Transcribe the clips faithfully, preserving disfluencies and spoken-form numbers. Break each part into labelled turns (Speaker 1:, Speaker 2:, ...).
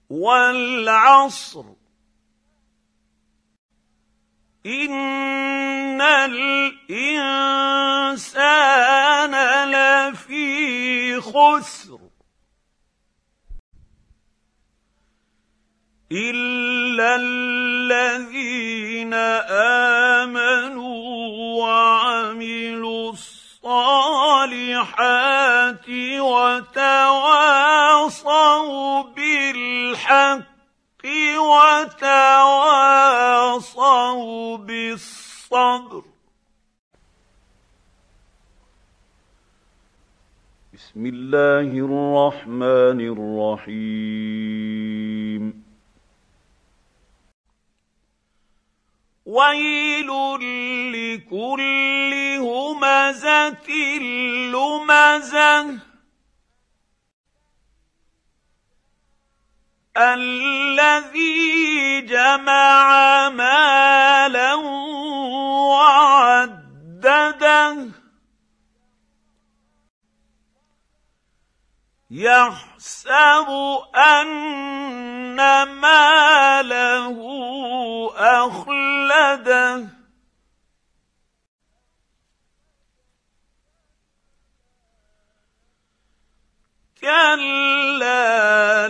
Speaker 1: وَالْعَصْرِ إِنَّ الْإِنسَانَ لَفِي خُسْرٍ إِلَّا الَّذِينَ آمَنُوا وَعَمِلُوا الصَّالِحَاتِ وَتَوَاصَوْا بِالْحَقِّ وَتَوَاصَوْا بِالصَّبْرِ. بسم الله الرحمن الرحيم. وَيْلٌ لِّكُلِّ هُمَزَةٍ لُّمَزَةٍ الَّذِي جَمَعَ مَالًا وَعَدَّدَهُ يَحْسَبُ أَنَّ مَالَهُ أَخْلَدَهُ كَلَّا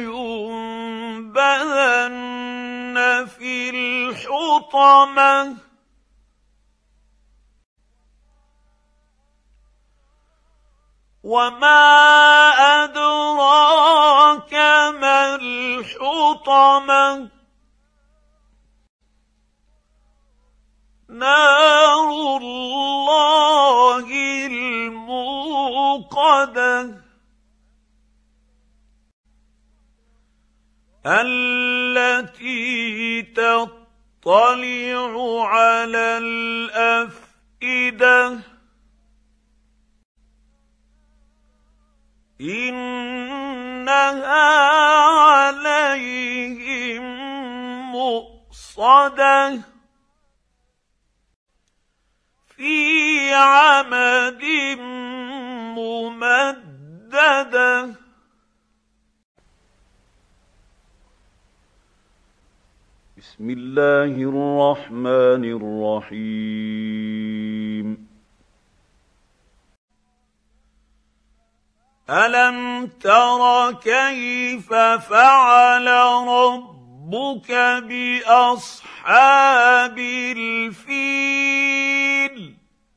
Speaker 1: لَيُنبَذَنَّ فِي الْحُطَمَةِ وَمَا أَدْرَاكَ مَا الْحُطَمَةُ نَارُ اللَّهِ الْمُوقَدَةُ الَّتِي تَطَّلِعُ عَلَى الْأَفْئِدَةِ إِنَّهَا عَلَيْهِم مُّؤْصَدَةٌ فِي عَمَدٍ مُّمَدَّدَةٍ. بسم الله الرحمن الرحيم. أَلَمْ تَرَ كَيْفَ فَعَلَ رَبُّكَ بِأَصْحَابِ الْفِيلِ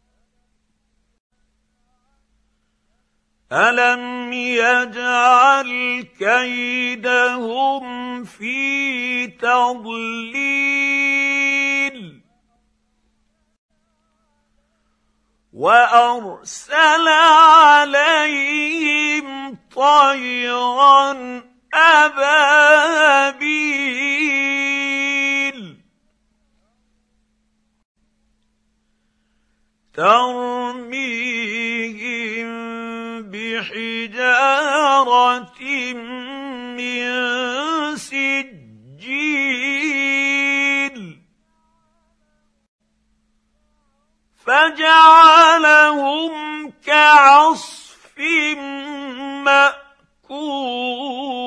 Speaker 1: أَلَمْ يَجْعَلْ كَيْدَهُمْ فِي تَضْلِيلٍ وَأَرْسَلَ عَلَيْهِمْ طَيْرًا أَبَابِيلَ تَرْمِيهِم بِحِجَارَةٍ مِّن سِجِّيلٍ فَجَعَلَهُمْ كَعَصْفٍ مَّأْكُولٍ.